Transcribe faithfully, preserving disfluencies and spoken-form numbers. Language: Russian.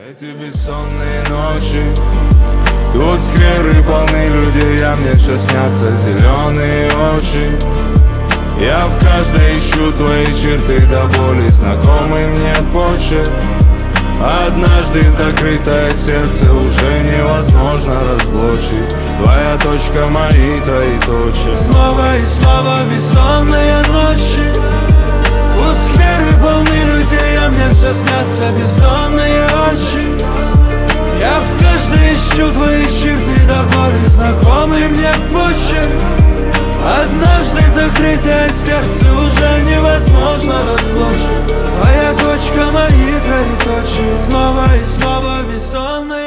Эти бессонные ночи, тут скверы полны людей, а мне все снятся зеленые очи. Я в каждой ищу твои черты до боли, знакомый мне почерк. Однажды закрытое сердце уже невозможно разблочить. Твоя точка, мои троеточия. Снова и снова бессонные ночи, тут скверы полны людей, а мне все снятся бездонные очи. Я в каждой ищу твои черты до боли, знакомый мне почерк. Однажды закрытое сердце уже невозможно разблочить. Твоя точка, мои троеточия. Снова и снова бессонные